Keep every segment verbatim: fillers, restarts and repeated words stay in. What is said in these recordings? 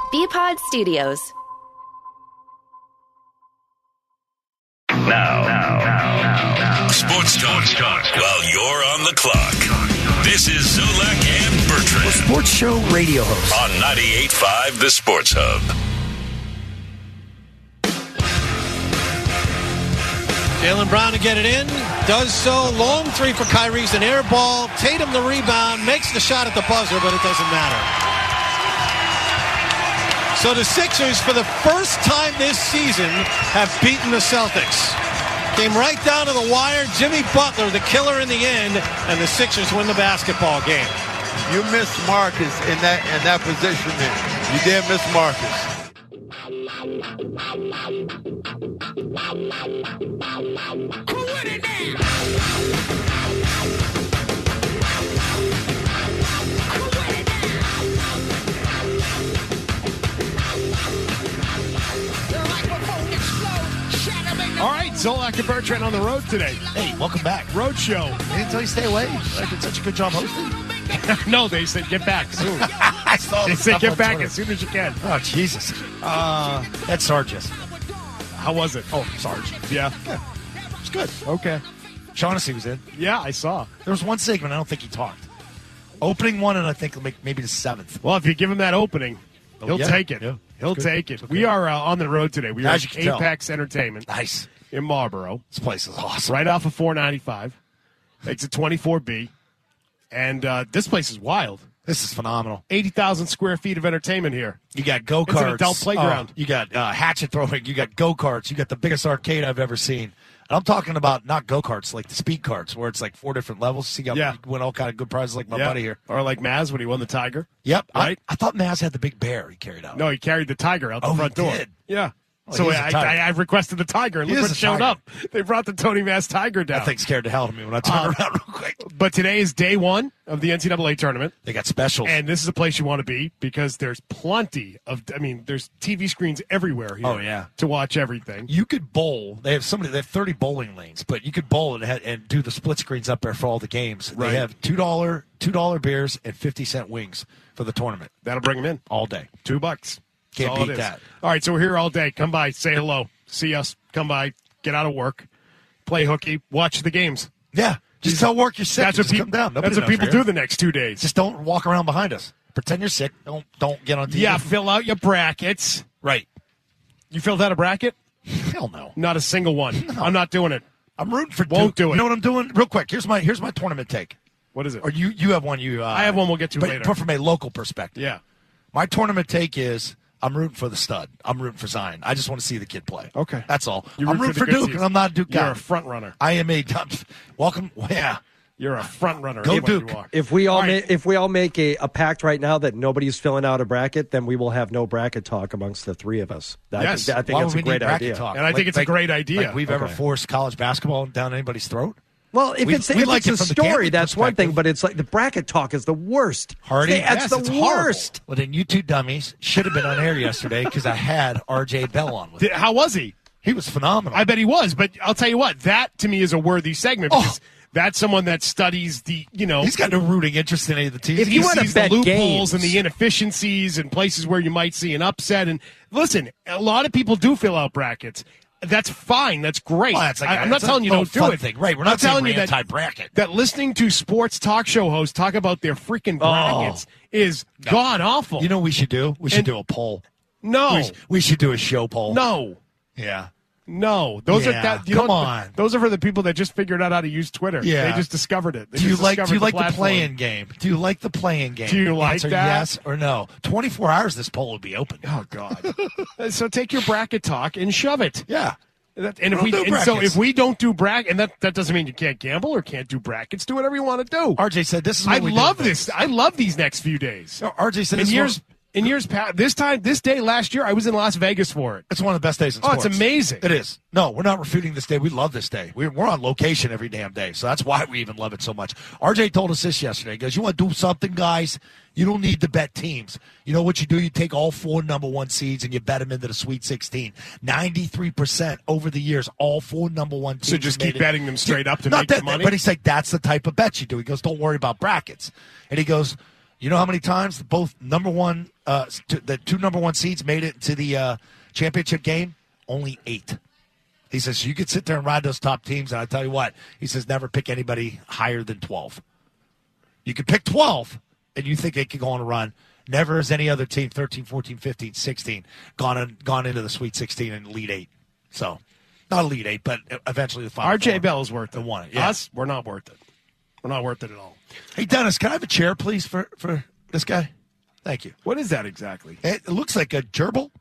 B-Pod Studios. Now, now, now, now, now. Sports Talk, Talk while you're on the clock. This is Zolak and Bertrand. A sports show radio host. On ninety-eight point five The Sports Hub. Jaylen Brown to get it in. Does so. Long three for Kyrie's an air ball. Tatum the rebound. Makes the shot at the buzzer, but it doesn't matter. So the Sixers, for the first time this season, have beaten the Celtics. Came right down to the wire. Jimmy Butler, the killer in the end, and the Sixers win the basketball game. You missed Marcus in that in that position there. You did miss Marcus. All right, Zolak and Bertrand on the road today. Hey, welcome back. Road show. They didn't tell you stay away. I did such a good job hosting. No, they said get back soon. I saw They the said stuff get on back Twitter. as soon as you can. Oh, Jesus. Uh, that's Sargis. How was it? Oh, Sarge. Yeah. It's good. Okay. Shaughnessy was in. Yeah, I saw. There was one segment I don't think he talked. Opening one, and I think maybe the seventh. Well, if you give him that opening, Oh, he'll yeah. take it. Yeah. He'll Good. take it. Okay. We are uh, on the road today. We are As at you can tell. Apex Entertainment Nice. in Marlboro, This place is awesome. right off of four ninety-five. It's a twenty-four B. And uh, this place is wild. This is phenomenal. eighty thousand square feet of entertainment here. You got go-karts. It's an adult playground. Oh, you got uh, hatchet throwing. You got go-karts. You got the biggest arcade I've ever seen. And I'm talking about not go-karts, like the speed carts, where it's like four different levels. So you got Yeah. you win all kind of good prizes like my Yeah. buddy here. Or like Maz when he won the Tiger. Yep. Right? I, I thought Maz had the big bear he carried out. No, he carried the Tiger out the Oh, he front door. did? Yeah. Well, so he's a I, tiger. I, I requested the Tiger, and He look is what a showed tiger. up. They brought the Tony Maz Tiger down. That thing scared the hell out of me when I turned Uh, around real quick. But today is day one of the N C double A tournament. They got specials. And this is a place you want to be because there's plenty of, I mean, there's T V screens everywhere here. Oh, yeah. To watch everything. You could bowl. They have somebody. They have thirty bowling lanes, but you could bowl and, ha- and do the split screens up there for all the games. Right. They have two dollar two dollar beers and fifty cent wings for the tournament That'll bring them in. all day. Two bucks. Can't That's all beat it is. that. All right, so we're here all day. Come by, say hello, see us, come by, get out of work, play hooky, watch the games. Yeah, just tell work you're sick. That's what just people. come down. Nobody That's what knows people you're do here. the next two days. Just don't walk around behind us. Pretend you're sick. Don't don't get on T V. Yeah, fill out your brackets. right. You filled out a bracket? Hell no. Not a single one. I'm not doing it. I'm rooting for Won't Duke. do it. You know what I'm doing? Real quick. Here's my here's my tournament take. What is it? Or you you have one. You uh, I have one we'll get to but, later. But from a local perspective. Yeah. My tournament take is I'm rooting for the stud. I'm rooting for Zion. I just want to see the kid play. Okay. That's all. You I'm root rooting for for, the good Duke, teams. and I'm not a Duke You're guy. a front runner. I am a welcome. Yeah. You're a front runner. Go is what you Duke. are. If we all, All right. ma- if we all make a, a pact right now that nobody's filling out a bracket, then we will have no bracket talk amongst the three of us. I Yes. think, I think Why that's would a we need great bracket idea. talk? And I think it's a great idea. Like we've ever Okay. forced college basketball down anybody's throat. Well, if We- it's, we if like it's it a from the story, gambling that's one thing. perspective. But it's like the bracket talk is the worst. Hardy, that's yes, the it's horrible. worst. Well, then you two dummies should have been on air yesterday because I had R J Bell on with Did- me. How was he? He was phenomenal. I bet he was. But I'll tell you what, that to me is a worthy segment Oh. because that's someone that studies the, you know, He's got no rooting interest in any of the teams. If he you wanna sees the bet loopholes games. and the inefficiencies and places where you might see an upset. And listen, a lot of people do fill out brackets. That's fine. That's great. Well, that's like I, a- I'm not it's a telling you little don't do fun it. thing. Right, we're I'm not saying telling we're you that anti-bracket. that listening to sports talk show hosts talk about their freaking brackets is god awful. You know what we should do? We should And- do a poll. no, We, sh- we should do a show poll. no, Yeah. no. Those are Yeah, that. You come know, on. Those are for the people that just figured out how to use Twitter. Yeah. They just discovered it. They Do you just like do discovered you like the, platform. playing game? Do you like the playing game? Do you like Answer that? yes or no. twenty-four hours this poll would be open. Oh God! So take your bracket talk and shove it. Yeah. That, and if We'll we do and so brackets. if we don't do bracket, and that, that doesn't mean you can't gamble or can't do brackets. Do whatever you want to do. R J said this is what I we love do. this. I love these next few days. No, R J said In this is years, one- in years past, this time, this day last year, I was in Las Vegas for it. It's one of the best days in Oh, sports. it's amazing. It is. No, we're not refuting this day. We love this day. We're, we're on location every damn day, so that's why we even love it so much. R J told us this yesterday. He goes, you want to do something, guys? You don't need to bet teams. You know what you do? You take all four number one seeds and you bet them into the Sweet sixteen. ninety-three percent over the years, all four number one teams. So just have made keep it. betting them straight up to Not make the that, money? But he's like, that's the type of bet you do. He goes, don't worry about brackets. And he goes, You know how many times both number one, uh, the two number one seeds made it to the uh, championship game? Only eight. He says, you could sit there and ride those top teams, and I tell you what, he says, never pick anybody higher than twelve. You could pick twelve, and you think they could go on a run. Never has any other team, thirteen, fourteen, fifteen, sixteen, gone on, gone into the Sweet sixteen and Elite Eight. So, not Elite Eight, but eventually the Final R J Four. Bell is worth it. Won it. Yeah. Us, we're not worth it. We're not worth it at all. Hey, Dennis, can I have a chair, please, for, for this guy? Thank you. What is that exactly? It, it looks like a gerbil.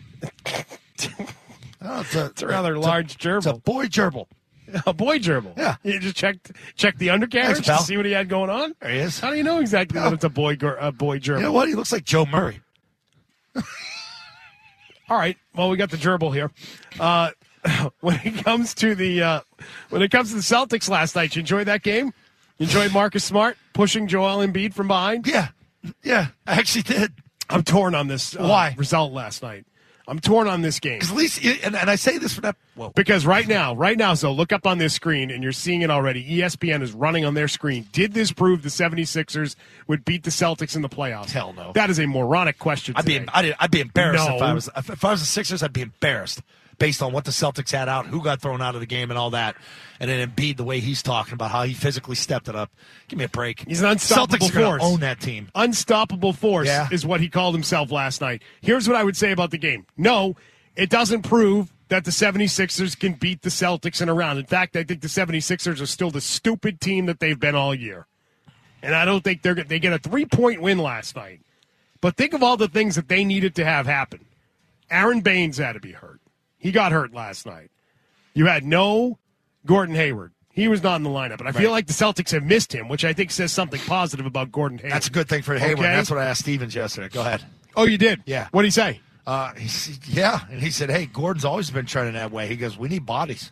Oh, it's, a, It's a rather it's large a, gerbil. It's a boy gerbil. A boy gerbil. Yeah. You just checked checked the undercarriage Thanks, to pal. see what he had going on? There he is. How do you know exactly that it's a boy ger- a boy gerbil? You know what? He looks like Joe Murray. All right. Well, we got the gerbil here. Uh, when it comes to the uh, when it comes to the Celtics last night, you enjoyed that game? You enjoyed Marcus Smart pushing Joel Embiid from behind? Yeah. Yeah, I actually did. I'm torn on this uh, Why? result last night. I'm torn on this game. Because at least, and, and I say this for that. Whoa. Because right now, right now, so look up on this screen, and you're seeing it already. E S P N is running on their screen. Did this prove the 76ers would beat the Celtics in the playoffs? Hell no. That is a moronic question I'd be, today. I'd, I'd be embarrassed No. if I was if I was the Sixers. I'd be embarrassed based on what the Celtics had out, who got thrown out of the game, and all that. And then Embiid, the way he's talking about how he physically stepped it up. Give me a break. He's an unstoppable Celtics are force. gonna own that team. Unstoppable force Yeah. is what he called himself last night. Here's what I would say about the game. No, it doesn't prove that the 76ers can beat the Celtics in a round. In fact, I think the 76ers are still the stupid team that they've been all year. And I don't think they're they get a three-point win last night. But think of all the things that they needed to have happen. Aaron Baines had to be hurt. He got hurt last night. You had no Gordon Hayward. He was not in the lineup. And I feel Right. like the Celtics have missed him, which I think says something positive about Gordon Hayward. That's a good thing for Hayward. Okay. That's what I asked Stevens yesterday. Go ahead. Oh, you did? Yeah. What did he say? Uh, he said, yeah, and he said, "Hey, Gordon's always been trending that way." He goes, "We need bodies."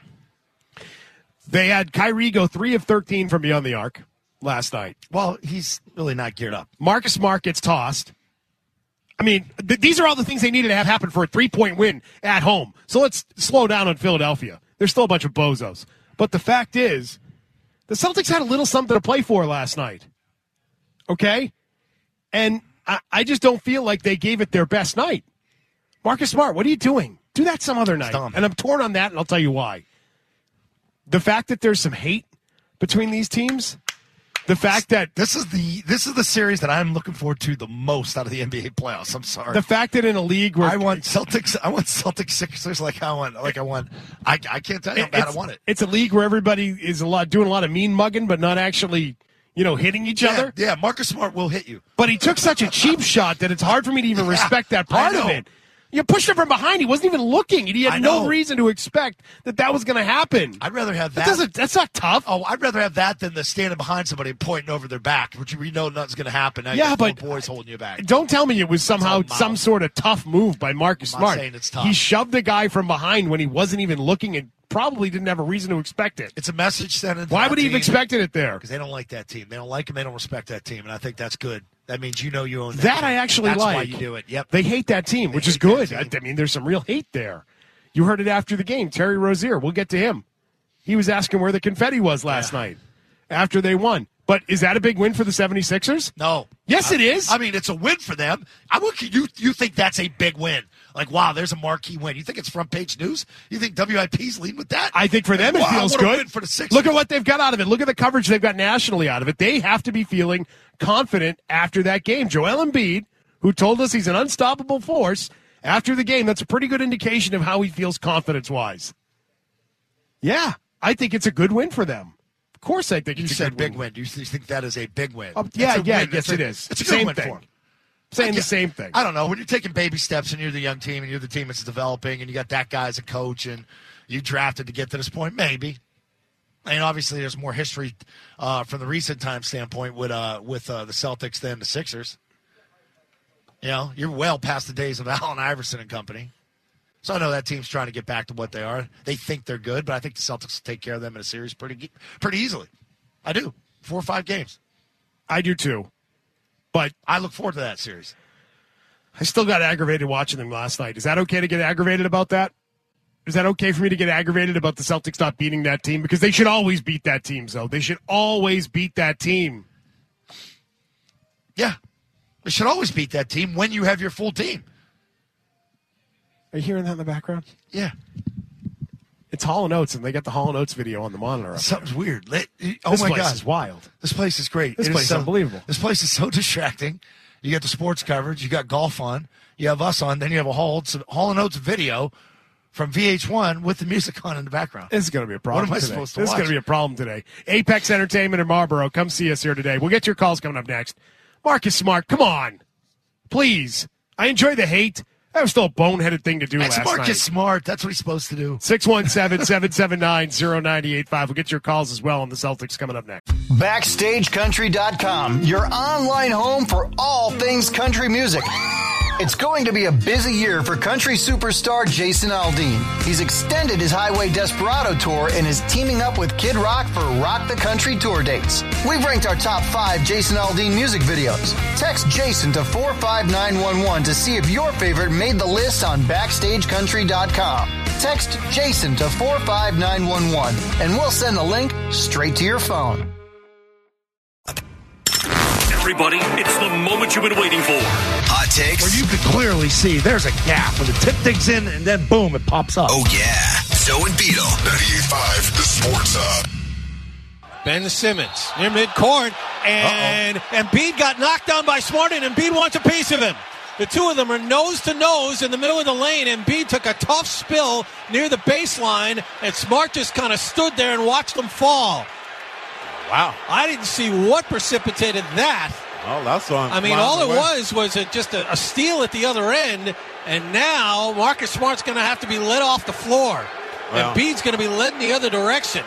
They had Kyrie go three of thirteen from beyond the arc last night. Well, he's really not geared up. Marcus Smart gets tossed. I mean, th- these are all the things they needed to have happen for a three-point win at home. So let's slow down on Philadelphia. There's still a bunch of bozos. But the fact is, the Celtics had a little something to play for last night. Okay? And I, I just don't feel like they gave it their best night. Marcus Smart, what are you doing? Do that some other night. dumb. And I'm torn on that, and I'll tell you why. The fact that there's some hate between these teams, the fact that This is the this is the series that I'm looking forward to the most out of the N B A playoffs. I'm sorry. the fact that in a league where I want Celtics. I want Celtics Sixers like I want. Like I want. I, I can't tell you how bad I it's, want it. it's a league where everybody is a lot doing a lot of mean mugging, but not actually, you know, hitting each Yeah, other. yeah, Marcus Smart will hit you. But he took such a cheap shot that it's hard for me to even Yeah, respect that part I of know. it. You pushed him from behind. He wasn't even looking. He had I no know. reason to expect that that was going to happen. I'd rather have that that. doesn't, that's not tough. Oh, I'd rather have that than the standing behind somebody and pointing over their back, which we know nothing's going to happen. Now you Yeah, got four but- boys holding you back. Don't tell me it was somehow It's all some mouth. sort of tough move by Marcus I'm not Smart. saying it's tough. He shoved the guy from behind when he wasn't even looking and probably didn't have a reason to expect it. It's a message sent. Why would he have expected it there? Because they don't like that team. They don't like him. They don't respect that team, and I think that's good. That means you know you own that. That team. I actually that's like. why you do it. Yep. They hate that team, which is hate that good. team. I, I mean, there's some real hate there. You heard it after the game. Terry Rozier, we'll get to him. He was asking where the confetti was last Yeah. night after they won. But is that a big win for the 76ers? No. Yes, I- it is. I mean, it's a win for them. I would, you you think that's a big win? Like, wow, there's a marquee win. You think it's front page news? You think W I P's leading with that? I think for them it Wow, feels what a good. win for the Sixers. Look at what they've got out of it. Look at the coverage they've got nationally out of it. They have to be feeling confident after that game. Joel Embiid, who told us he's an unstoppable force, after the game, that's a pretty good indication of how he feels confidence-wise. Yeah, I think it's a good win for them. Of course I think You it's a said good big win. win. Do you think that is a big win? Oh, yeah, It's a yeah, win. yes, It's a- it is. It's a good Same win thing. for them. Saying I the get- same thing. I don't know. When you're taking baby steps and you're the young team and you're the team that's developing and you got that guy as a coach and you drafted to get to this point, maybe. I mean, obviously, there's more history uh, from the recent time standpoint with uh, with uh, the Celtics than the Sixers. You know, you're well past the days of Allen Iverson and company. So I know that team's trying to get back to what they are. They think they're good, but I think the Celtics will take care of them in a series pretty pretty easily. I do. Four or five games. I do too. But I look forward to that series. I still got aggravated watching them last night. Is that okay to get aggravated about that? Is that okay for me to get aggravated about the Celtics not beating that team? Because they should always beat that team, though. They should always beat that team. Yeah. They should always beat that team when you have your full team. Are you hearing that in the background? Yeah. It's Hall and Oates, and they got the Hall and Oates video on the monitor. Up Something's there. weird. Let, oh, this my place God. is wild. This place is great. This It place is is so, unbelievable. This place is so distracting. You got the sports coverage. You got golf on. You have us on. Then you have a Hall, Hall and Oates video from V H one with the music on in the background. This is going to be a problem What am I today. supposed to This watch? is going to be a problem today. Apex Entertainment in Marlboro. Come see us here today. We'll get your calls coming up next. Marcus Smart, come on. Please. I enjoy the hate. That was still a boneheaded thing to do That's last Marcus night. Smart. That's what he's supposed to do. six one seven, seven seven nine, zero nine eight five. We'll get your calls as well on the Celtics coming up next. Backstage Country dot com, your online home for all things country music. It's going to be a busy year for country superstar Jason Aldean. He's extended his Highway Desperado tour and is teaming up with Kid Rock for Rock the Country tour dates. We've ranked our top five Jason Aldean music videos. Text Jason to four five nine one one to see if your favorite made the list on Backstage Country dot com. Text Jason to four five nine one one and we'll send the link straight to your phone. Everybody, it's the moment you've been waiting for. Hot takes. Where you can clearly see there's a gap where the tip digs in and then boom, it pops up. Oh, yeah. Zoe and Beetle. ninety-eight point five, the Sports Hub. Ben Simmons near midcourt, and Embiid got knocked down by Smart, and Embiid wants a piece of him. The two of them are nose to nose in the middle of the lane. Embiid took a tough spill near the baseline, and Smart just kind of stood there and watched them fall. Wow. I didn't see what precipitated that. Oh, that's on. I mean, all it was was a, just a, a steal at the other end, and now Marcus Smart's going to have to be led off the floor. Well, Embiid's going to be led in the other direction.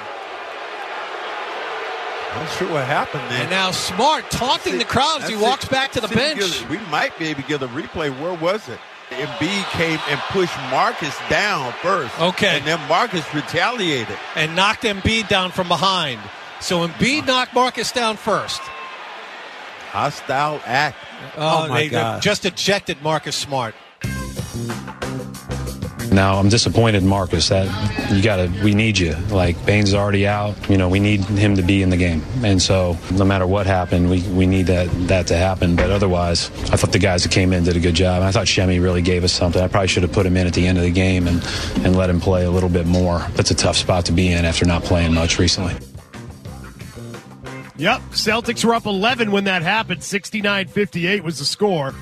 Not sure what happened there. And now Smart taunting the crowd as he That's walks it. back to the See, bench. because we might be able to get a replay. Where was it? Embiid came and pushed Marcus down first. Okay. And then Marcus retaliated. And knocked Embiid down from behind. So Embiid knocked Marcus down first. Hostile act. Oh, Oh, my they God. just ejected Marcus Smart. Now I'm disappointed, Marcus. That you got to. We need you. Like Baines is already out. You know, we need him to be in the game. And so, no matter what happened, we, we need that that to happen. But otherwise, I thought the guys that came in did a good job. I thought Shemi really gave us something. I probably should have put him in at the end of the game and and let him play a little bit more. That's a tough spot to be in after not playing much recently. Yep, Celtics were up eleven when that happened. sixty-nine fifty-eight was the score.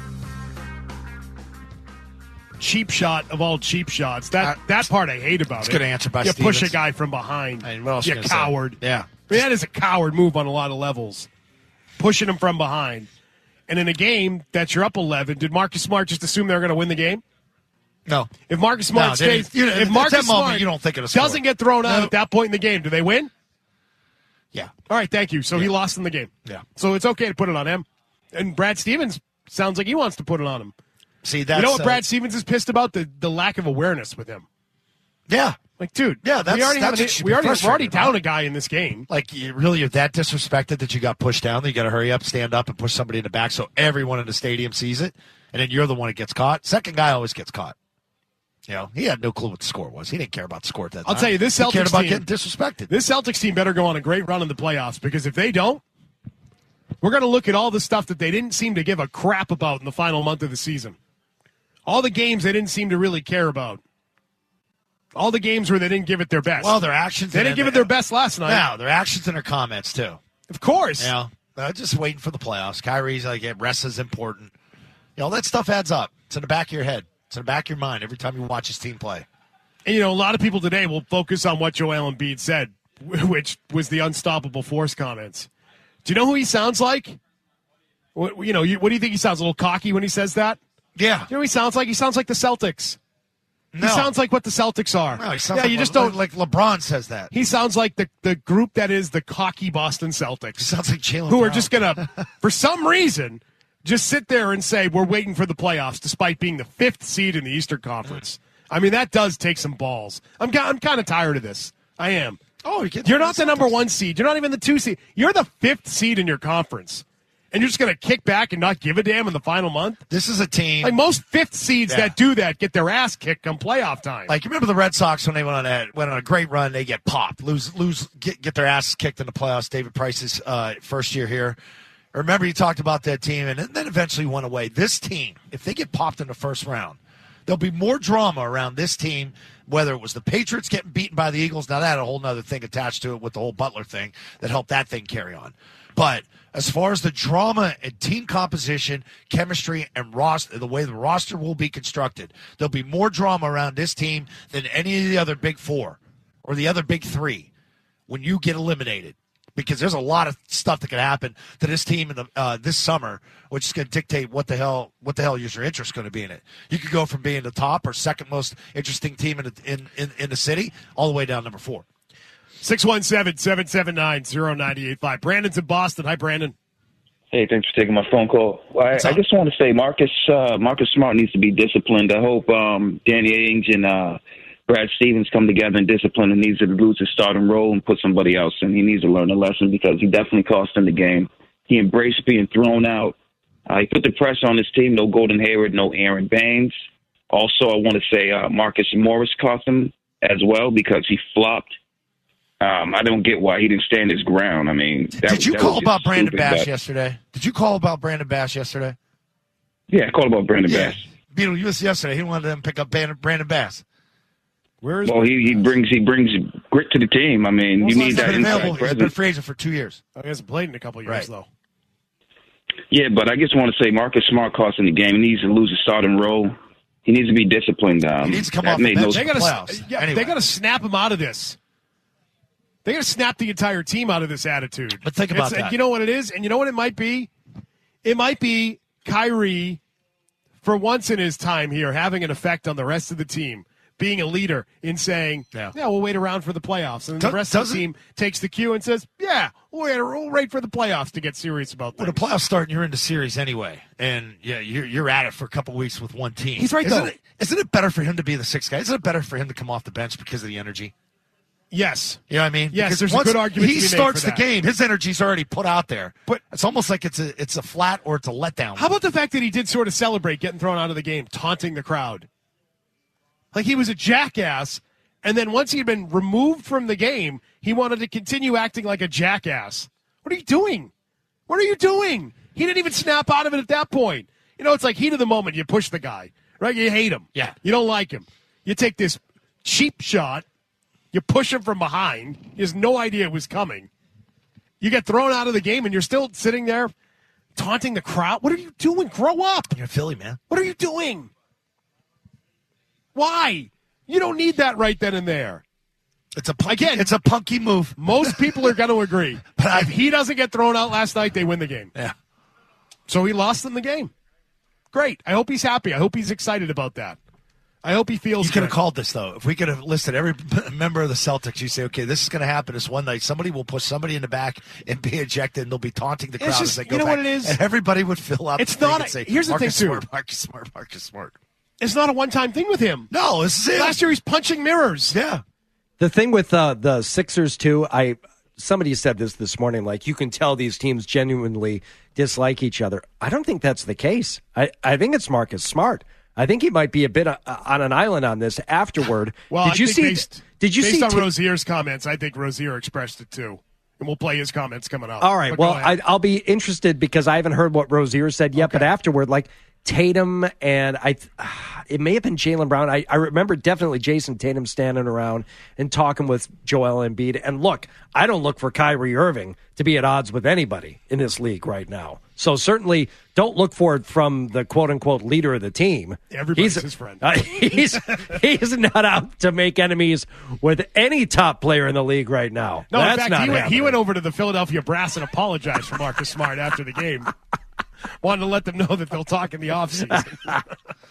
Cheap shot of all cheap shots. That Uh, that part I hate about it's it. good answer by You push a Stevens. guy from behind. I mean, what else you you gonna say? coward. Yeah. I mean, that is a coward move on a lot of levels. Pushing him from behind. And in a game that you're up eleven, did Marcus Smart just assume they were going to win the game? No. If Marcus Smart No, stays, they- you know, if at Marcus that moment, Smart you don't think of a score. doesn't get thrown out No. at that point in the game, do they win? Yeah. All right, thank you. So he lost in the game. Yeah. So it's okay to put it on him. And Brad Stevens sounds like he wants to put it on him. See, that's, you know what uh, Brad Stevens is pissed about? The the lack of awareness with him. Yeah. Like, dude, Yeah, we that's- already, that's have what an, you should we be already, we're already frustrated down about. a guy in this game. Like, you really, you're that disrespected that you got pushed down, that you got to hurry up, stand up, and push somebody in the back so everyone in the stadium sees it, and then you're the one that gets caught. Second guy always gets caught. You know, he had no clue what the score was. He didn't care about the score at that I'll time. tell you, this he cared Celtics about team- getting disrespected. This Celtics team better go on a great run in the playoffs, because if they don't, we're going to look at all the stuff that they didn't seem to give a crap about in the final month of the season. All the games they didn't seem to really care about. All the games where they didn't give it their best. Well, their actions. They and didn't give their- it their best last night. No, their actions and their comments, too. Of course. You know, uh, just waiting for the playoffs. Kyrie's like, yeah, rest is important. You know, that stuff adds up. It's in the back of your head. It's in the back of your mind every time you watch his team play. And, you know, a lot of people today will focus on what Joel Embiid said, which was the unstoppable force comments. Do you know who he sounds like? What, you know, you, what do you think he sounds? A little cocky when he says that? Yeah. You know what he sounds like? He sounds like the Celtics. No. He sounds like what the Celtics are. No, he sounds yeah, like you just Le- don't. like LeBron says that. He sounds like the, the group that is the cocky Boston Celtics. He sounds like Jalen who are Brown. just going to, for some reason, just sit there and say, we're waiting for the playoffs despite being the fifth seed in the Eastern Conference. I mean, that does take some balls. I'm, I'm kind of tired of this. I am. Oh, you You're not the number one seed. You're not even the two seed. You're the fifth seed in your conference. And you're just going to kick back and not give a damn in the final month? This is a team. Like most fifth seeds Yeah. that do that get their ass kicked come playoff time. Like, you remember the Red Sox when they went on a went on a great run, they get popped, lose, lose, get get their asses kicked in the playoffs. David Price's uh, first year here, Remember, you talked about that team, and then eventually went away. This team, if they get popped in the first round, there'll be more drama around this team, whether it was the Patriots getting beaten by the Eagles. Now, that had a whole other thing attached to it with the whole Butler thing that helped that thing carry on. But as far as the drama and team composition, chemistry, and roster, the way the roster will be constructed, there'll be more drama around this team than any of the other big four or the other big three when you get eliminated. Because there's a lot of stuff that can happen to this team in the uh, this summer, which is going to dictate what the hell what the hell is your interest going to be in it. You could go from being the top or second most interesting team in the, in, in, in the city all the way down number four. six one seven, seven seven nine, zero nine eight five. Brandon's in Boston. Hi, Brandon. Hey, thanks for taking my phone call. Well, I, I just want to say Marcus uh, Marcus Smart needs to be disciplined. I hope um, Danny Ainge and uh, Brad Stevens come together and discipline and needs to lose his starting role and put somebody else in. He needs to learn a lesson because he definitely cost him the game. He embraced being thrown out. Uh, he put the pressure on his team. No Golden Hayward, no Aaron Baines. Also, I want to say uh, Marcus Morris cost him as well because he flopped. Um, I don't get why he didn't stand his ground. I mean, that, did you that call about Brandon stupid, Bash but... yesterday? Did you call about Brandon Bash yesterday? Yeah, I called about Brandon yeah. Bash. Beetle, you was yesterday. He wanted them to pick up Brandon Bash. Where is well, he, he brings he brings grit to the team. I mean, well, you need that inside presence. He's been free agent for two years. Oh, he hasn't played in a couple of years, right. though. Yeah, but I just want to say Marcus Smart cost in the game. He needs to lose his starting role. He needs to be disciplined. Um, he needs to come off the bench. No they got playoffs. yeah, anyway. They got to snap him out of this. They got to snap the entire team out of this attitude. But think about it's, that. You know what it is? And you know what it might be? It might be Kyrie, for once in his time here, having an effect on the rest of the team, being a leader in saying, yeah, yeah we'll wait around for the playoffs. And Does, the rest of the team takes the cue and says, yeah, we'll wait, we'll wait for the playoffs to get serious about that. Well, the playoffs start and you're in the series anyway. And yeah, you're, you're at it for a couple weeks with one team. He's right, isn't though. It, isn't it better for him to be the sixth guy? Isn't it better for him to come off the bench because of the energy? Yes. You know what I mean? Yes, because there's once a good argument he to be starts made for the that. game, his energy's already put out there. But it's almost like it's a it's a flat or it's a letdown. How about the fact that he did sort of celebrate getting thrown out of the game, taunting the crowd? Like he was a jackass, and then once he had been removed from the game, he wanted to continue acting like a jackass. What are you doing? What are you doing? He didn't even snap out of it at that point. You know, it's like heat of the moment. You push the guy, right? You hate him. Yeah. You don't like him. You take this cheap shot. You push him from behind. He has no idea it was coming. You get thrown out of the game, and you're still sitting there taunting the crowd. What are you doing? Grow up. You're Philly, man. What are you doing? Why? You don't need that right then and there. It's a punky, Again, it's a punky move. Most people are going to agree. But I, if he doesn't get thrown out last night, they win the game. Yeah. So he lost them the game. Great. I hope he's happy. I hope he's excited about that. I hope he feels You could have good. called this, though. If we could have listed every member of the Celtics, you say, okay, this is going to happen this one night. Somebody will push somebody in the back and be ejected, and they'll be taunting the crowd just- as they go you know back. what it is? And everybody would fill up. It's the thing not and a- say, here's the Marcus thing, too. Smart, Marcus Smart, Marcus Smart. It's not a one-time thing with him. No, this is it. Last year he's punching mirrors. Yeah. The thing with uh, the Sixers, too, I somebody said this this morning, like you can tell these teams genuinely dislike each other. I don't think that's the case. I, I think it's Marcus Smart. I think he might be a bit uh, on an island on this afterward. Well, did I you think see? based, did you based see? on t- Rozier's comments, I think Rozier expressed it too, and we'll play his comments coming up. All right. But Well, go ahead. I, I'll be interested because I haven't heard what Rozier said yet. Okay. But afterward, like Tatum and I, it may have been Jaylen Brown. I, I remember definitely Jason Tatum standing around and talking with Joel Embiid. And look, I don't look for Kyrie Irving to be at odds with anybody in this league right now. So certainly don't look for it from the quote-unquote leader of the team. Everybody's he's, his friend. Uh, he's, he's not out to make enemies with any top player in the league right now. No, That's in fact, not he went, he happening. went over to the Philadelphia Brass and apologized for Marcus Smart after the game. Wanted to let them know that they'll talk in the offseason.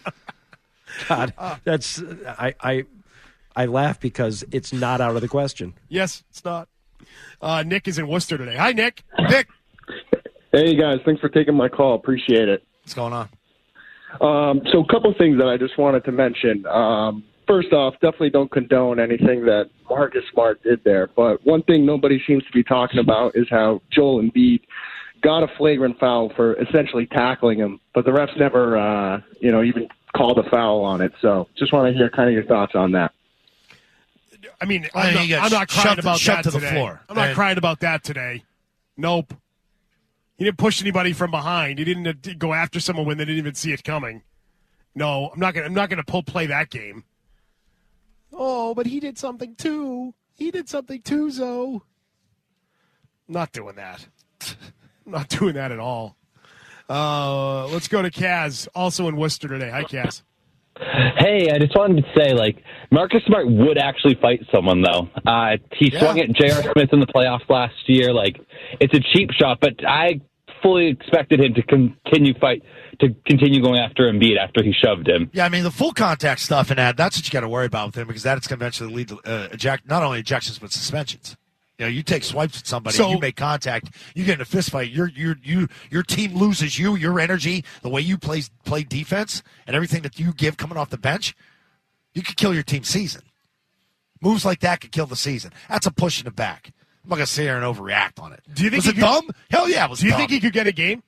God, that's I, I I laugh because it's not out of the question. Yes, it's not. Uh, Nick is in Worcester today. Hi, Nick. Nick. Hey, guys. Thanks for taking my call. Appreciate it. What's going on? Um, so a couple things that I just wanted to mention. Um, first off, definitely don't condone anything that Marcus Smart did there. But one thing nobody seems to be talking about is how Joel Embiid got a flagrant foul for essentially tackling him, but the refs never, uh, you know, even called a foul on it. So just want to hear kind of your thoughts on that. I mean, I I'm, mean, you not, got I'm not crying shoved- about shoved that to the today. floor. I'm not And- crying about that today. Nope. He didn't push anybody from behind. He didn't uh, go after someone when they didn't even see it coming. No, I'm not gonna. I'm not gonna pull play that game. Oh, but he did something too. He did something too, Zoe. Not doing that. Not doing that at all. Uh, let's go to Kaz, also in Worcester today. Hi, Kaz. Hey, I just wanted to say, like, Marcus Smart would actually fight someone, though. Uh, he Yeah. swung at J R. Smith in the playoffs last year. Like, it's a cheap shot, but I fully expected him to continue fight to continue going after Embiid after he shoved him. Yeah, I mean, the full contact stuff and that, that's what you got to worry about with him because that's going to eventually lead to uh, eject, not only ejections, but suspensions. You know, you take swipes at somebody, So- you make contact, you get in a fist fight, your your you your team loses you, your energy, the way you play play defense, and everything that you give coming off the bench, you could kill your team's season. Moves like that could kill the season. That's a push in the back. I'm not gonna sit here and overreact on it. Do you think was he it could- dumb? Hell yeah, it was Do you dumb. think he could get a game?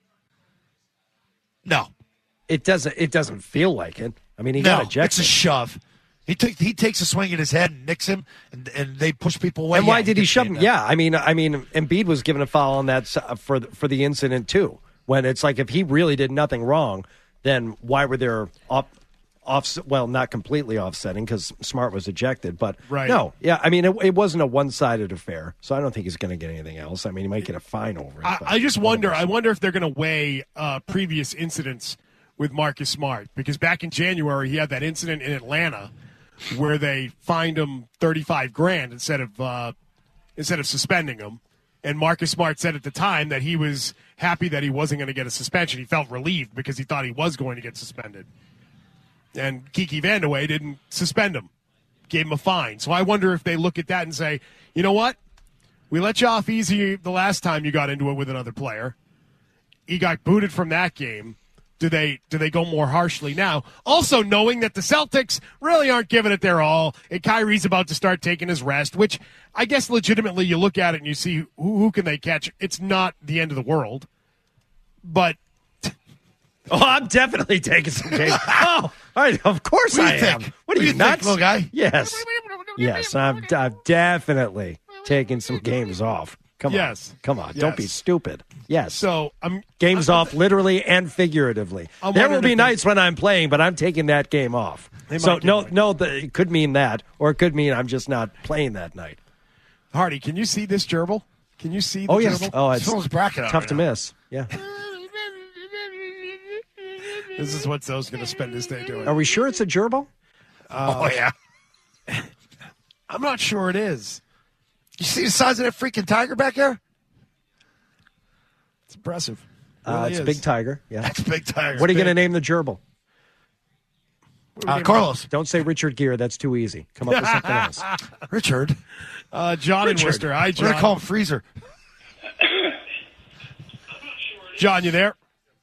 No, It doesn't. It doesn't feel like it. I mean, he no, got ejected. it's a shove. He took he takes a swing at his head and nicks him, and, and they push people away. And why Yeah, did he could shove say him? that. Yeah, I mean, I mean, Embiid was given a foul on that s- for the, for the incident too. When it's like if he really did nothing wrong, then why were there off, off well, not completely offsetting because Smart was ejected, but Right. no, yeah, I mean, it, it wasn't a one sided affair, so I don't think he's going to get anything else. I mean, he might get a fine over it. I, but I just wonder. otherwise- I wonder if they're going to weigh uh, previous incidents with Marcus Smart because back in January he had that incident in Atlanta where they fined him thirty-five grand instead of uh, instead of suspending him. And Marcus Smart said at the time that he was happy that he wasn't going to get a suspension. He felt relieved because he thought he was going to get suspended. And Kiki Vandeweghe didn't suspend him, gave him a fine. So I wonder if they look at that and say, you know what? We let you off easy the last time you got into it with another player. He got booted from that game. Do they do they go more harshly now? Also knowing that the Celtics really aren't giving it their all, and Kyrie's about to start taking his rest, which I guess legitimately you look at it and you see who, who can they catch. It's not the end of the world, but Oh, I'm definitely taking some games. Oh, I, of course What do I you am. think? What are What do you, you nuts? think, little guy? Yes, yes, I'm, I'm definitely taking some games off. Come Yes. on, come on, don't be Yes. stupid. Yes, so I'm games off literally and figuratively. I'm There will wondering be if they- nights when I'm playing, but I'm taking that game off. They So might do no, it. no, the, it could mean that, or it could mean I'm just not playing that night. Hardy, can you see this gerbil? Can you see the Oh yes, gerbil? oh it's Someone's bracket out tough right to now. miss. Yeah, This is what Zoe's going to spend his day doing. are we sure it's a gerbil? Oh yeah. I'm not sure it is. You see the size of that freaking tiger back there? It's impressive. It Uh, really it's a is. big tiger. Yeah. That's a big tiger. What are you big. going to name the gerbil? Uh, Carlos. Don't say Richard Gere. That's too easy. Come up with something else. Richard. Uh, John in Richard. Worcester. Hi, We're John. gonna call him Freezer. John, you there?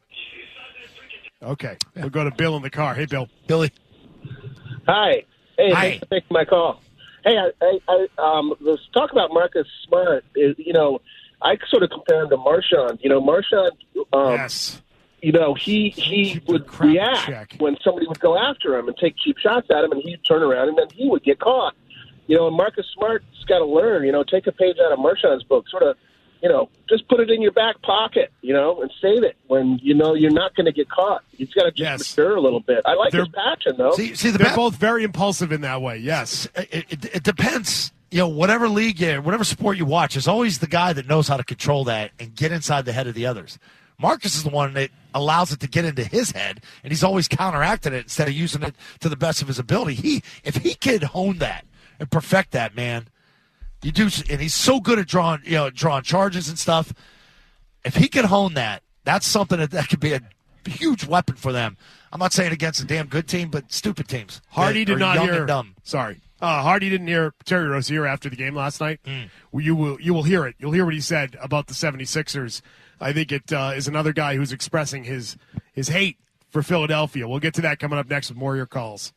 Okay. We'll go to Bill in the car. Hey, Bill. Billy. Hi. Hey, Hi. thanks for taking my call. Hey, I, I, I um, let's talk about Marcus Smart. Is, you know, I sort of compare him to Marshawn. You know, Marshawn, um, Yes. you know, he he Keep the would crap in react check. when somebody would go after him and take cheap shots at him, and he'd turn around, and then he would get caught. You know, and Marcus Smart's got to learn, you know, take a page out of Marshawn's book, sort of, you know, just put it in your back pocket, you know, and save it when you know you're not going to get caught. He's got to just Yes. mature a little bit. I like They're- his passion, though. See, see the They're bad- both very impulsive in that way. Yes. it, it, it depends. You know, whatever league, you, whatever sport you watch, there's always the guy that knows how to control that and get inside the head of the others. Marcus is the one that allows it to get into his head, and he's always counteracting it instead of using it to the best of his ability. He, if he could hone that and perfect that, man, you do. And he's so good at drawing, you know, drawing charges and stuff. If he could hone that, that's something that, that could be a huge weapon for them. I'm not saying against a damn good team, but stupid teams. Hardy that did are not young hear. and dumb. Sorry, uh, Hardy didn't hear Terry Rozier after the game last night. Mm. Well, you will you will hear it. You'll hear what he said about the 76ers. I think it uh, is another guy who's expressing his his hate for Philadelphia. We'll get to that coming up next with more of your calls.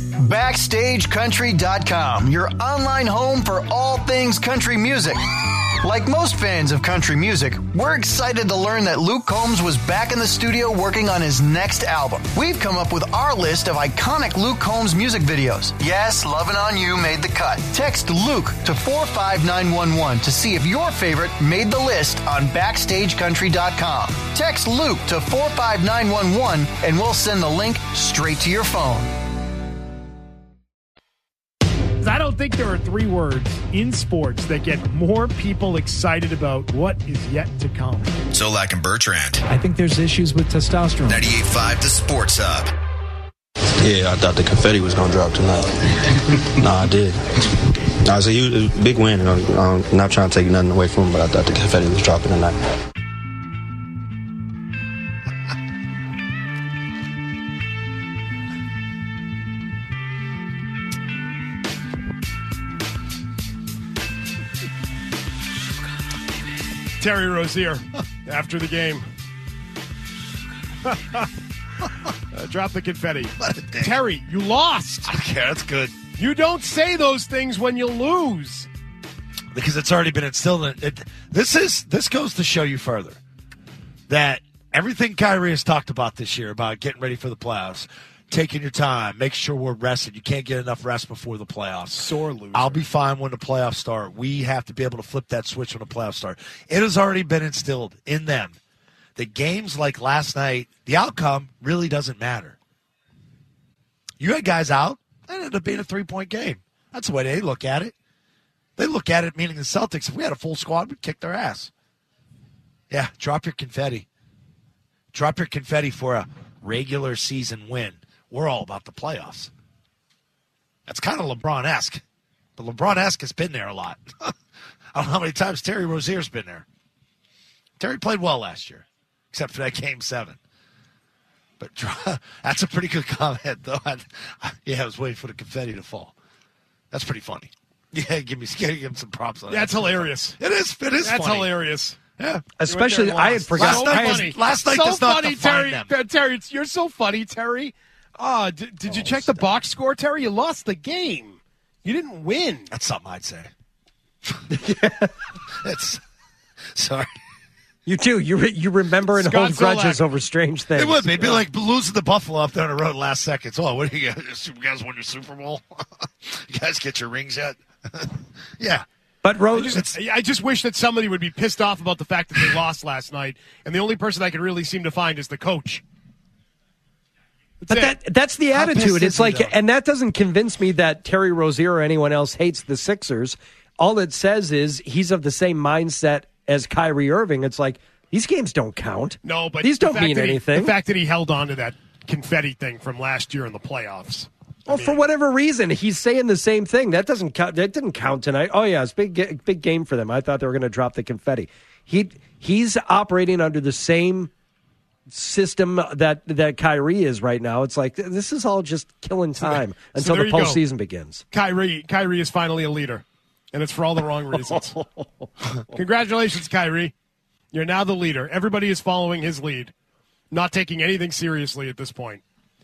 Backstage Country dot com, your online home for all things country music. Like most fans of country music, we're excited to learn that Luke Combs was back in the studio working on his next album. We've come up with our list of iconic Luke Combs music videos. Yes, Lovin' On You made the cut. Text Luke to four five nine one one to see if your favorite made the list on backstage country dot com. Text Luke to four five nine one one and we'll send the link straight to your phone. I don't think there are three words in sports that get more people excited about what is yet to come. Zolak and Bertrand. I think there's issues with testosterone. ninety-eight point five The Sports Hub. Yeah, I thought the confetti was going to drop tonight. No, I did. No, it's a huge, a big win. And I'm, I'm not trying to take nothing away from him, but I thought the confetti was dropping tonight. Terry Rozier after the game. uh, drop the confetti. Terry, you lost. I don't care. That's good. You don't say those things when you lose. Because it's already been instilled in it. This is this goes to show you further that everything Kyrie has talked about this year about getting ready for the playoffs, taking your time, make sure we're rested. You can't get enough rest before the playoffs. Sore loser. I'll be fine when the playoffs start. We have to be able to flip that switch when the playoffs start. It has already been instilled in them. The games like last night, the outcome really doesn't matter. You had guys out, it ended up being a three-point game. That's the way they look at it. They look at it, meaning the Celtics, if we had a full squad, we'd kick their ass. Yeah, drop your confetti. Drop your confetti for a regular season win. We're all about the playoffs. That's kind of LeBron-esque. But LeBron-esque has been there a lot. I don't know how many times Terry Rozier's been there. Terry played well last year, except for that game seven. But that's a pretty good comment, though. I, I, yeah, I was waiting for the confetti to fall. That's pretty funny. Yeah, give me give him some props on that. That's hilarious. It is. It is. That's funny. hilarious. Yeah, especially I had forgotten. So I had, funny. Last night so does not funny, define Terry. them. Terry, it's, you're so funny, Terry. Uh, did, did you Oh, check stop. the box score, Terry? You lost the game. You didn't win. That's something I'd say. It's sorry. you do. You re, you remember and Scott hold grudges Zolak. over strange things. It would be. It'd be like losing the Buffalo up there on the road last seconds. Oh, what do you guys? You guys won your Super Bowl? You guys get your rings yet? Yeah. But I Rose, just, I just wish that somebody would be pissed off about the fact that they lost last night, and the only person I could really seem to find is the coach. That's but it. that that's the How pissed attitude. is It's he, like, though? and that doesn't convince me that Terry Rozier or anyone else hates the Sixers. All it says is he's of the same mindset as Kyrie Irving. It's like, these games don't count. No, but these the don't fact mean that he- anything. The fact that he held on to that confetti thing from last year in the playoffs. Well, for whatever reason, he's saying the same thing. That doesn't count. That didn't count tonight. Oh yeah, it's a big, big game for them. I thought they were going to drop the confetti. He he's operating under the same system that that Kyrie is right now. It's like this is all just killing time So until there the you go. postseason begins. Kyrie, Kyrie is finally a leader, and it's for all the wrong reasons. Congratulations, Kyrie. You're now the leader. Everybody is following his lead, not taking anything seriously at this point.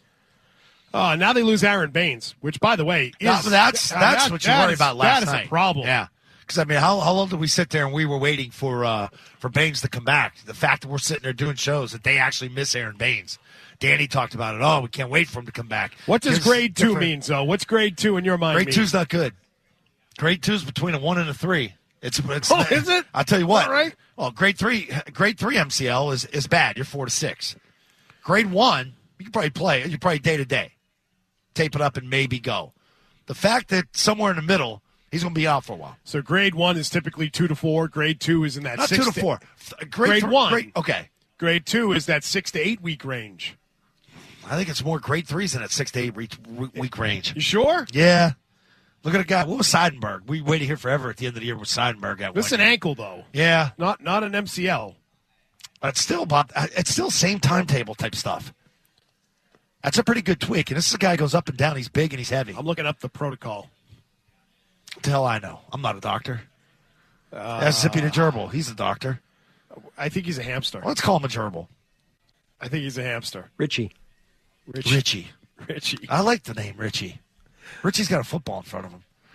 Oh, now they lose Aaron Baines, which, by the way, is That- that's uh, that's that- what you that worry is- about last that night. That is a problem. Yeah, because I mean, how how long did we sit there and we were waiting for uh, for Baines to come back? The fact that we're sitting there doing shows that they actually miss Aaron Baines. Danny talked about it. Oh, we can't wait for him to come back. What does Here's grade two different- mean, Zoe? What's grade two in your mind? Grade mean? two's not good. Grade two's between a one and a three. It's it's. Oh, is it? I'll tell you what. All right. Well, grade three, grade three M C L is is bad. You're four to six. Grade one, you can probably play. You probably day to day, tape it up and maybe go. The fact that somewhere in the middle, he's going to be out for a while. So grade one is typically two to four. Grade two is in that Not six two to four. Th- Grade, Grade th- one. grade- okay. Grade two is that six to eight week range. I think it's more grade threes in that six to eight week, week range. You sure? Yeah. Look at a guy. What was Seidenberg? We waited here forever at the end of the year with Seidenberg at This is one an year. ankle though. Yeah. Not not an M C L. It's still about. It's still same timetable type stuff. That's a pretty good tweak. And this is a guy who goes up and down. He's big and he's heavy. I'm looking up the protocol. What the hell I know. I'm not a doctor. Uh, That's Zippy the gerbil. He's a doctor. I think he's a hamster. Let's call him a gerbil. I think he's a hamster. Richie. Richie. Richie. Richie. I like the name Richie. Richie's got a football in front of him.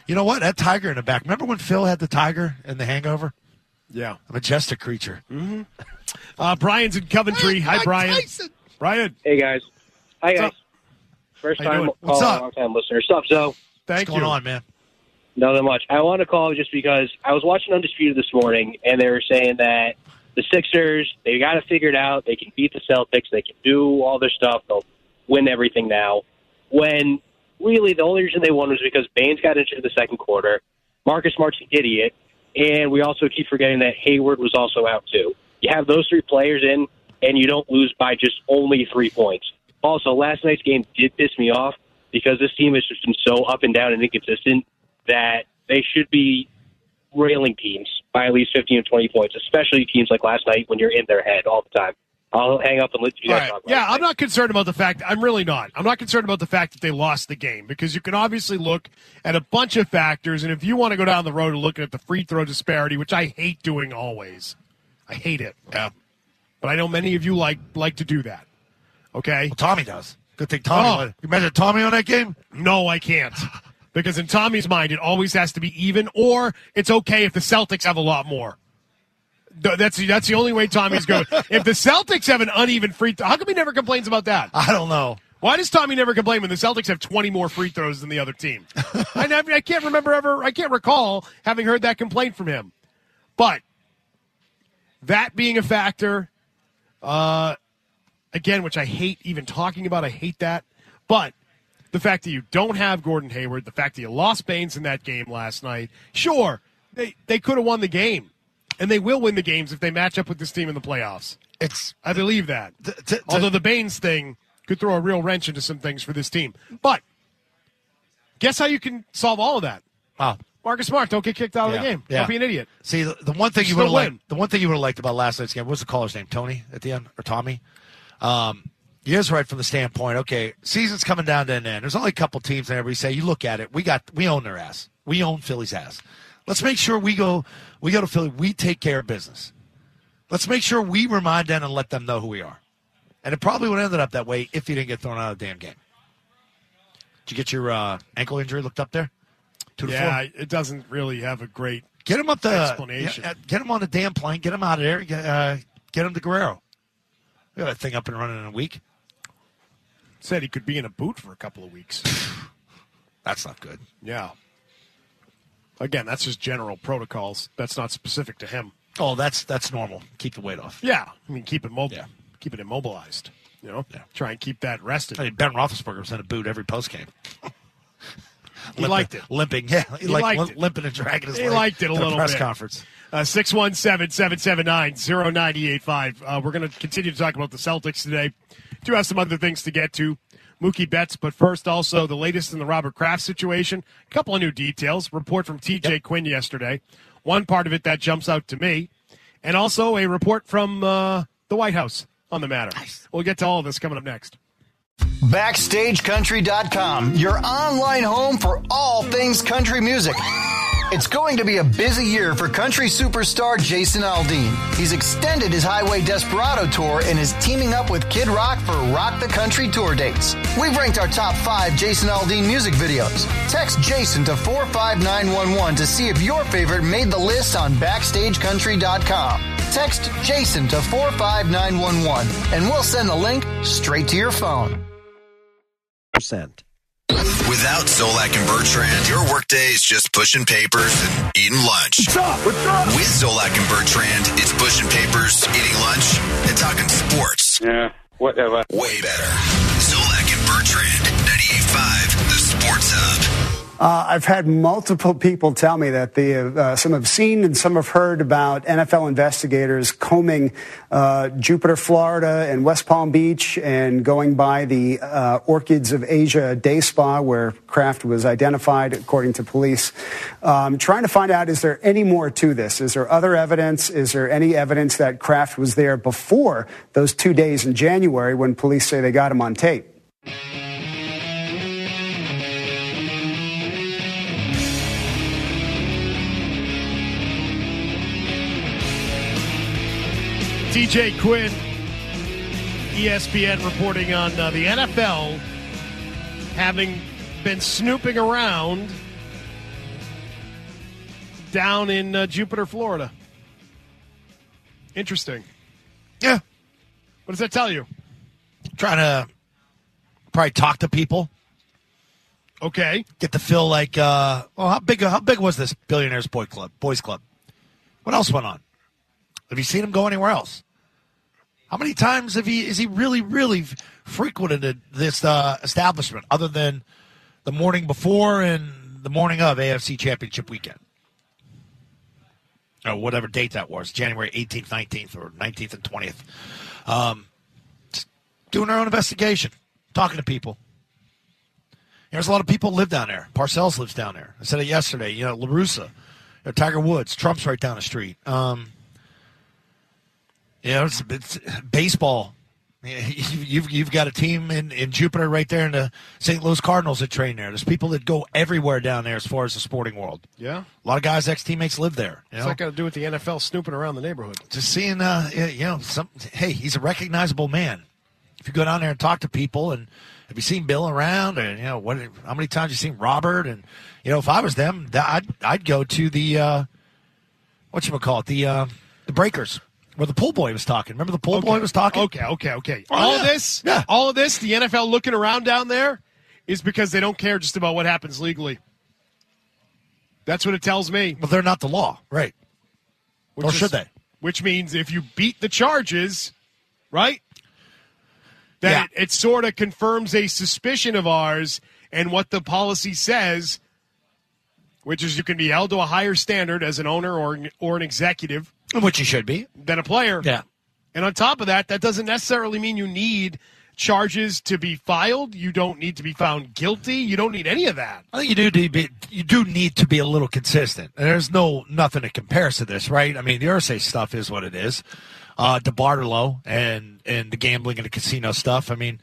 You know what? That tiger in the back. Remember when Phil had the tiger in The Hangover? Yeah. A majestic creature. Mm-hmm. Uh, Brian's in Coventry. Hi, Brian. Tyson. Brian. Hey, guys. Hi, What's guys. up? First How you time doing? caller, What's up? long time listener. What's up, Zoe? Thank What's you. going on, man? Nothing much. I want to call just because I was watching Undisputed this morning, and they were saying that the Sixers, they got it figured out. They can beat the Celtics. They can do all their stuff. They'll win everything now. When really the only reason they won was because Baines got into the second quarter. Marcus Smart's an idiot. And we also keep forgetting that Hayward was also out, too. You have those three players in, and you don't lose by just only three points. Also, last night's game did piss me off because this team has just been so up and down and inconsistent that they should be railing teams by at least fifteen or twenty points, especially teams like last night when you're in their head all the time. I'll hang up and let you guys Right. talk about Yeah, it. I'm not concerned about the fact. I'm really not. I'm not concerned about the fact that they lost the game because you can obviously look at a bunch of factors, and if you want to go down the road and looking at the free throw disparity, which I hate doing always, I hate it. Yeah. But I know many of you like like to do that. Okay? Well, Tommy does. Good thing Tommy. Oh. won. You measure Tommy on that game? No, I can't. Because in Tommy's mind, it always has to be even, or it's okay if the Celtics have a lot more. Th- That's that's the only way Tommy's going. If the Celtics have an uneven free throw, how come he never complains about that? I don't know. Why does Tommy never complain when the Celtics have twenty more free throws than the other team? I, never, I can't remember ever, I can't recall having heard that complaint from him. But that being a factor, uh, again, which I hate even talking about, I hate that. But the fact that you don't have Gordon Hayward, the fact that you lost Baines in that game last night, sure, they, they could have won the game. And they will win the games if they match up with this team in the playoffs. It's I believe that. T- t- Although the Baines thing could throw a real wrench into some things for this team. But guess how you can solve all of that? Oh. Marcus Smart, don't get kicked out of Yeah, the game. yeah. Don't be an idiot. See, the, the one thing you Still would have win. liked, the one thing you would have liked about last night's game, what was the caller's name? Tony at the end or Tommy? Um, he is right from the standpoint. Okay, season's coming down to an end. There's only a couple teams there. We say you look at it, we got we own their ass. We own Philly's ass. Let's make sure we go we go to Philly. We take care of business. Let's make sure we remind them and let them know who we are. And it probably would have ended up that way if you didn't get thrown out of the damn game. Did you get your uh, ankle injury looked up there? Two to Yeah, four? it doesn't really have a great Get him up the explanation. yeah, get him on the damn plane. Get him out of there. Get, uh, get him to Guerrero. We got that thing up and running in a week. Said he could be in a boot for a couple of weeks. That's not good. Yeah. Again, that's just general protocols. That's not specific to him. Oh, that's that's normal. Keep the weight off. Yeah, I mean, keep it mobile. Yeah. Keep it immobilized. You know, yeah. Try and keep that rested. I mean, Ben Roethlisberger was in a boot every post game. He liked it. Limping, yeah. He, He liked, liked lim- it. limping and dragging his He leg liked it a to the little press bit. conference. Uh, six one seven, seven seven nine, zero nine eight five. Uh, we're going to continue to talk about the Celtics today. Do have some other things to get to. Mookie Betts, but first also the latest in the Robert Kraft situation. A couple of new details. Report from T J yep. Quinn yesterday. One part of it that jumps out to me. And also a report from uh, the White House on the matter. Nice. We'll get to all of this coming up next. Backstage Country dot com, your online home for all things country music. It's going to be a busy year for country superstar Jason Aldean. He's extended his Highway Desperado tour and is teaming up with Kid Rock for Rock the Country tour dates. We've ranked our top five Jason Aldean music videos. Text Jason to four five nine one one to see if your favorite made the list on Backstage Country dot com. Text Jason to four five nine one one and we'll send the link straight to your phone. Percent. Without Zolak and Bertrand, your workday is just pushing papers and eating lunch. What's up? What's up? With Zolak and Bertrand, it's pushing papers, eating lunch, and talking sports. Yeah, whatever. Way better. Zolak and Bertrand, ninety-eight point five, the Sports Hub. Uh, I've had multiple people tell me that they have, uh, some have seen and some have heard about N F L investigators combing uh, Jupiter, Florida and West Palm Beach and going by the uh, Orchids of Asia day spa where Kraft was identified, according to police, um, trying to find out, is there any more to this? Is there other evidence? Is there any evidence that Kraft was there before those two days in January when police say they got him on tape? T J Quinn, E S P N, reporting on uh, the N F L having been snooping around down in uh, Jupiter, Florida. Interesting. Yeah. What does that tell you? Trying to probably talk to people. Okay. Get to feel like, uh, well, how big how big was this Billionaires Boy Club, Boys Club? What else went on? Have you seen him go anywhere else? How many times have he is he really, really frequented this uh, establishment other than the morning before and the morning of A F C Championship weekend? Or whatever date that was, January eighteenth, nineteenth, or nineteenth and twentieth. Um, just doing our own investigation, talking to people. There's a lot of people live down there. Parcells lives down there. I said it yesterday. You know, LaRussa, you know, Tiger Woods, Trump's right down the street. Um, you know, it's, it's baseball. You've you've got a team in, in Jupiter right there in the Saint Louis Cardinals that train there. There's people that go everywhere down there as far as the sporting world. Yeah. A lot of guys' ex-teammates live there. You What's know? that got to do with the N F L snooping around the neighborhood? Just seeing, uh, you know, some. Hey, he's a recognizable man. If you go down there and talk to people, and have you seen Bill around, and you know what? How many times you seen Robert? And you know, if I was them, I'd I'd go to the uh, what you call it, the uh, the Breakers, where the pool boy was talking. Remember the pool okay. boy was talking? Okay, okay, okay. Oh, all yeah. of this, yeah. all of this, the N F L looking around down there is because they don't care just about what happens legally. That's what it tells me. Well, they're not the law, right? Which or is, should they? Which means if you beat the charges, right? That yeah. it, it sort of confirms a suspicion of ours and what the policy says, which is you can be held to a higher standard as an owner or or an executive. Which you should be. Than a player. Yeah. And on top of that, that doesn't necessarily mean you need charges to be filed. You don't need to be found guilty. You don't need any of that. I think you do need to be, you do need to be a little consistent. And there's no nothing that compares to this, right? I mean, the Irsay stuff is what it is. Uh, DeBartolo and and the gambling and the casino stuff. I mean,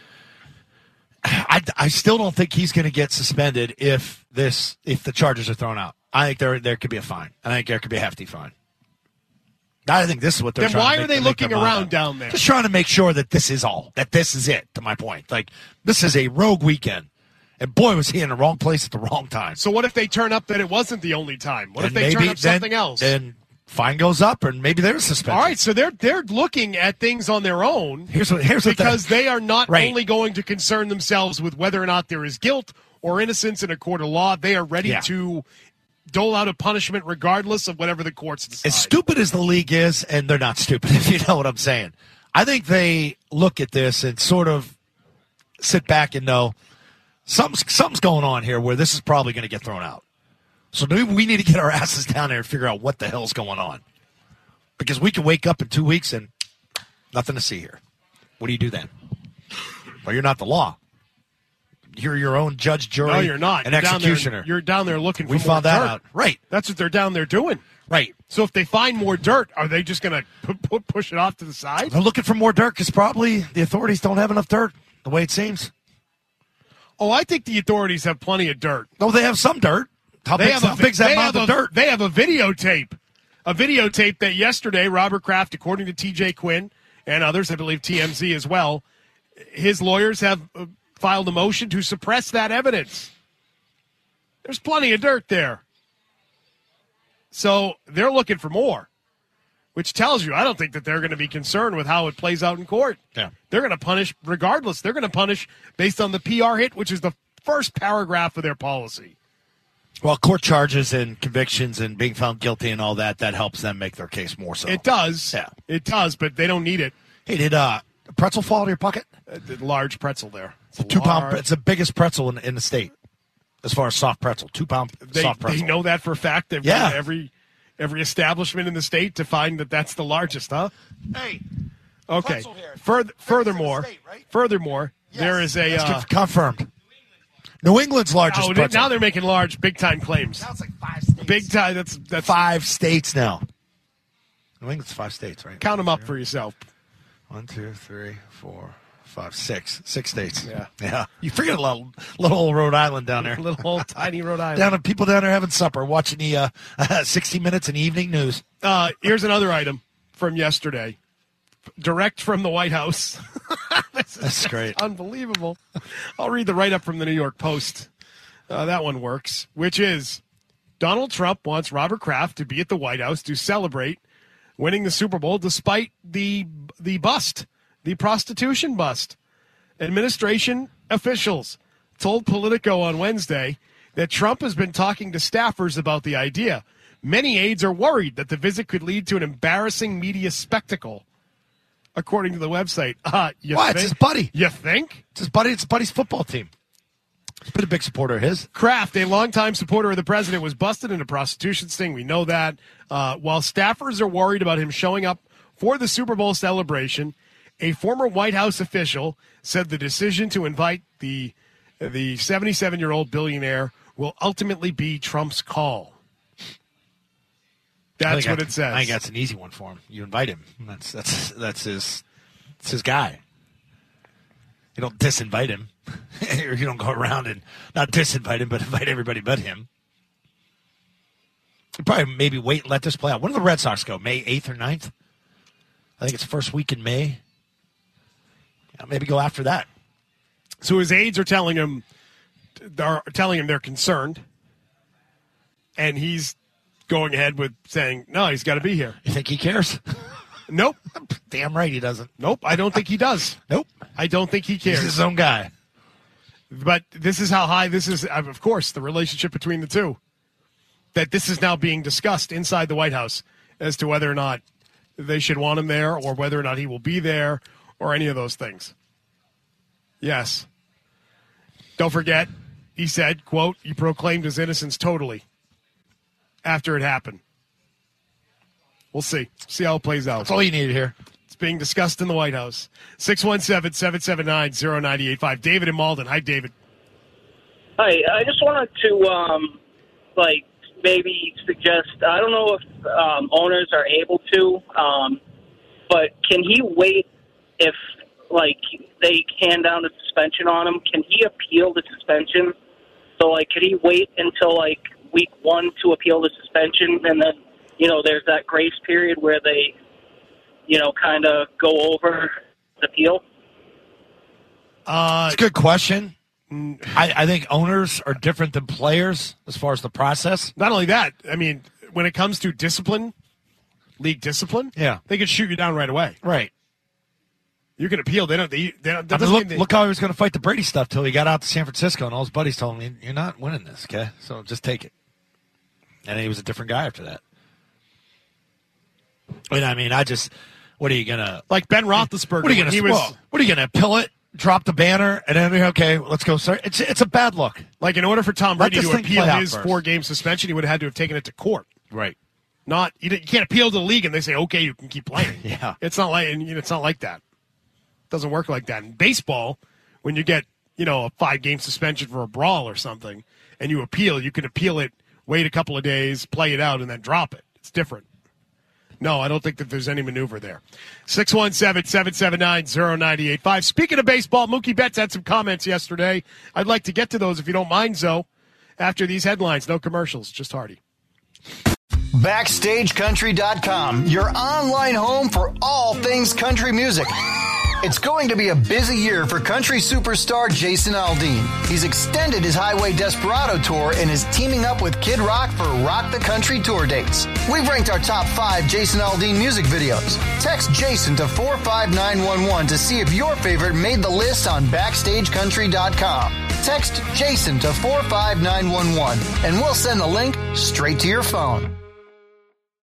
I, I still don't think he's going to get suspended if this if the charges are thrown out. I think there there could be a fine. I think there could be a hefty fine. I think this is what they're then trying why to are make, they to looking make around down there? Just trying to make sure that this is all, that this is it, to my point. Like, this is a rogue weekend. And boy, was he in the wrong place at the wrong time. So what if they turn up that it wasn't the only time? What and if they maybe, turn up then, something else? Then fine goes up, and maybe they're suspended. All right, so they're they're looking at things on their own. Here's what here's what because they are not right. only going to concern themselves with whether or not there is guilt or innocence in a court of law. They are ready yeah. to dole out a punishment regardless of whatever the courts decide. As stupid as the league is, and they're not stupid, if you know what I'm saying. I think they look at this and sort of sit back and know something's, something's going on here where this is probably going to get thrown out. So maybe we need to get our asses down there and figure out what the hell's going on. Because we can wake up in two weeks and nothing to see here. What do you do then? Well, you're not the law. You're your own judge, jury, no, you're not. and you're executioner. Down there, you're down there looking for we more found that dirt. out. Right. That's what they're down there doing. Right. So if they find more dirt, are they just going to push it off to the side? They're looking for more dirt because probably the authorities don't have enough dirt, the way it seems. Oh, I think the authorities have plenty of dirt. No, they have some dirt. How they big, have how a, big's that they amount have of a, dirt? They have a videotape. A videotape that yesterday, Robert Kraft, according to T J Quinn and others, I believe T M Z as well, his lawyers have uh, filed a motion to suppress that evidence. There's plenty of dirt there. So they're looking for more, which tells you I don't think that they're going to be concerned with how it plays out in court. Yeah. They're going to punish regardless. They're going to punish based on the P R hit, which is the first paragraph of their policy. Well, court charges and convictions and being found guilty and all that, that helps them make their case more so. It does. Yeah. It does, but they don't need it. Hey, did uh, a pretzel fall out of your pocket? A, a large pretzel there. It's a two large. pound. It's the biggest pretzel in, in the state as far as soft pretzel. Two pound they, soft pretzel. They know that for a fact. They've yeah. got every every establishment in the state to find that that's the largest, huh? Hey. Okay. Further, furthermore, state, right? furthermore, yes. there is a uh, confirmed. New England's largest oh, pretzel. Now they're making large, big time claims. Now it's like five states. Big time. That's that's five states now. New England's five states, right? Count them up for yourself. One, two, three, four, five, six. Six states. Yeah. Yeah. You forget a little, little old Rhode Island down there. little old tiny Rhode Island. Down people down there having supper, watching the uh, sixty minutes and evening news. Uh, here's another item from yesterday. Direct from the White House. That's great. Unbelievable. I'll read the write-up from the New York Post. Uh, that one works, which is Donald Trump wants Robert Kraft to be at the White House to celebrate winning the Super Bowl despite the the bust, the prostitution bust. Administration officials told Politico on Wednesday that Trump has been talking to staffers about the idea. Many aides are worried that the visit could lead to an embarrassing media spectacle, according to the website. Uh, you Why? think? It's his buddy. You think? It's his buddy. It's his buddy's football team. He's been a big supporter of his. Kraft, a longtime supporter of the president, was busted in a prostitution sting. We know that. Uh, while staffers are worried about him showing up for the Super Bowl celebration, a former White House official said the decision to invite the the seventy-seven-year-old billionaire will ultimately be Trump's call. That's what I, it says. I think that's an easy one for him. You invite him. That's that's that's his that's his guy. You don't disinvite him. Or you don't go around and not disinvite him, but invite everybody but him. You probably maybe wait and let this play out. When do the Red Sox go? May eighth or ninth? I think it's the first week in May. Yeah, maybe go after that. So his aides are telling him they're telling him they're concerned, and he's going ahead with saying, no, he's got to be here. You think he cares? Nope. Damn right he doesn't. Nope, I don't think he does. Nope. I don't think he cares. He's his own guy. But this is how high this is, of course, the relationship between the two. That this is now being discussed inside the White House as to whether or not they should want him there or whether or not he will be there or any of those things. Yes. Don't forget, he said, quote, he proclaimed his innocence totally after it happened. We'll see. See how it plays out. That's all you need to hear. It's being discussed in the White House. six one seven, seven seven nine, zero nine eight five. David in Malden. Hi, David. Hi. I just wanted to, um, like, maybe suggest, I don't know if um, owners are able to, um, but can he wait if, like, they hand down a suspension on him? Can he appeal the suspension? So, like, could he wait until, like, week one to appeal the suspension, and then, you know, there's that grace period where they, you know, kind of go over the appeal? Uh, it's a good question. I, I think owners are different than players as far as the process. Not only that, I mean, when it comes to discipline, league discipline, yeah, they can shoot you down right away. Right. You can appeal. They don't. They, they don't. I mean, look, they, look how he was going to fight the Brady stuff till he got out to San Francisco, and all his buddies told him, "You're not winning this, okay? So just take it." And he was a different guy after that. And I mean, I just, what are you gonna like Ben Roethlisberger? What are you gonna? He was, well, what are you gonna appeal it? Drop the banner, and then okay, let's go. Sorry, it's it's a bad look. Like in order for Tom Brady to appeal his first. four-game suspension, he would have had to have taken it to court. Right. Not you, you can't appeal to the league, and they say, okay, you can keep playing. Yeah. It's not like and, you know, it's not like that. It doesn't work like that. In baseball, when you get you know a five-game suspension for a brawl or something, and you appeal, you can appeal it, wait a couple of days, play it out, and then drop it. It's different. No, I don't think that there's any maneuver there. six one seven, seven seven nine, zero nine eight five. Speaking of baseball, Mookie Betts had some comments yesterday. I'd like to get to those if you don't mind, Zoe, after these headlines. No commercials, just Hardy. Backstage Country dot com, your online home for all things country music. It's going to be a busy year for country superstar Jason Aldean. He's extended his Highway Desperado tour and is teaming up with Kid Rock for Rock the Country tour dates. We've ranked our top five Jason Aldean music videos. Text Jason to four five nine one one to see if your favorite made the list on Backstage Country dot com. Text Jason to four five nine one one and we'll send the link straight to your phone.